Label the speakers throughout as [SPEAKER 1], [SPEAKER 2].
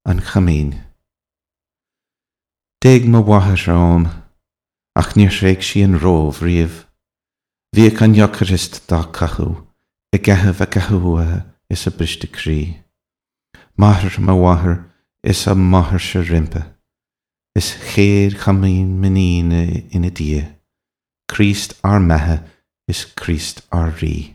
[SPEAKER 1] an chamín. Déag mo wathair am, ach níor réig sí an róh riamh. Bhíoh an jocarist dá cathú, I gceitheamh a cathúthe is a briste crí. Maithir mo wathair is a maithir se rimpe. Is chéad chamín miníne ina dia. Christ ar methe is Christ ar rí.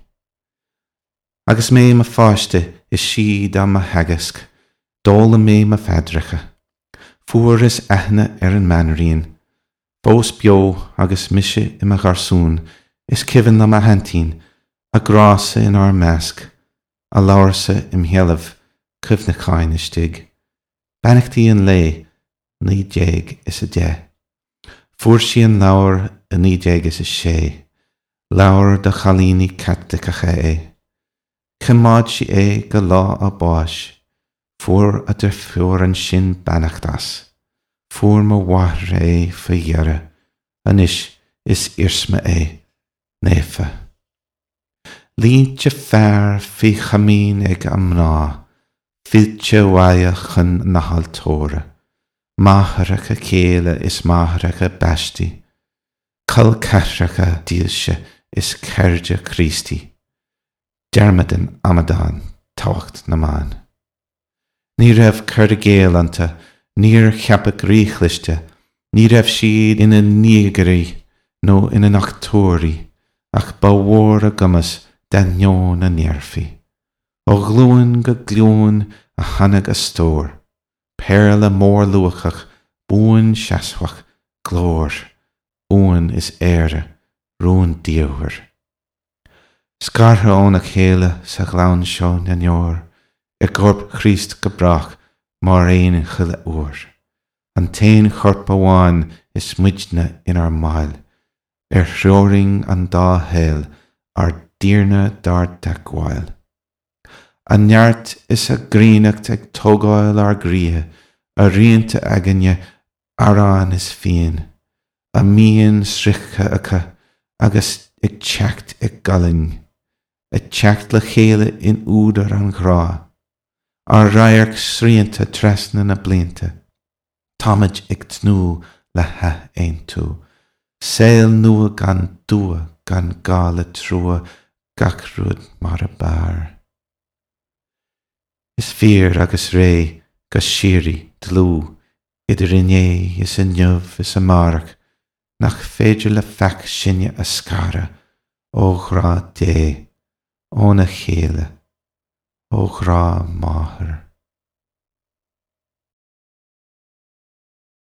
[SPEAKER 1] Agus mé ma fáiste is siad am a hagasc, dóla mé ma fedracha. Fuair is ethna an manraíon. Bós bio agus mise I ma garsún is civan am a hantín, a grása in ar measc, a láirsa im healamh cibhnacáin istig. Bannachtaí an lé, ní déag is a de. Fuair sí an láir a ní déag is a sé. Láir de chalíní catdacha é. Chimáid sí é go lá a báis. Fuair a de fuair an sin bannachtas. Fuair mo wathair é fa dhearra. Anis is irsma é. Néfa. Línte fearr fi chamín ag amná. Filte waia chun na haltóra. Máthracha céile is máthracha basti. Cul cathracha díalse is cairde Christi. Dermadan Amadán tácht na man. Ní raibh cairde géalanta, níor cheapach ríchliste, ní raibh siad ina níogarí nó ina nachtóirí, ach bámhór a gumas den neon a nearfi. Ó glúin go glún a hanag a stór, perla mór luachach, búin seasfach, glór, úin is éire, rún díohar. Scartha ón a chéile sa glán seo na neor, gorb Christ go brach mar éin chuile uair. An tain chorp amháin is muidne in ar máil, shreoring an dá héil, ar díirne dar dagháil. An neart is a grínacht ag tógáil ar gríthe, a rianta aganne arán is fian, a míon sricha acha, agus ag teacht ag galing, a teacht le chéile in údar an grá, ar rairc srianta tresna na blianta, táid ag tnú le ha ein tú, saoil nua gan dua gan gála trua gachrúd mar a bar. Is fear agus ré go sirí dlú, idir iné is a neamh is a marach, nach féidir le feic sinne a scara, ó ghra dé, ó na chéile, ó ghra máthair.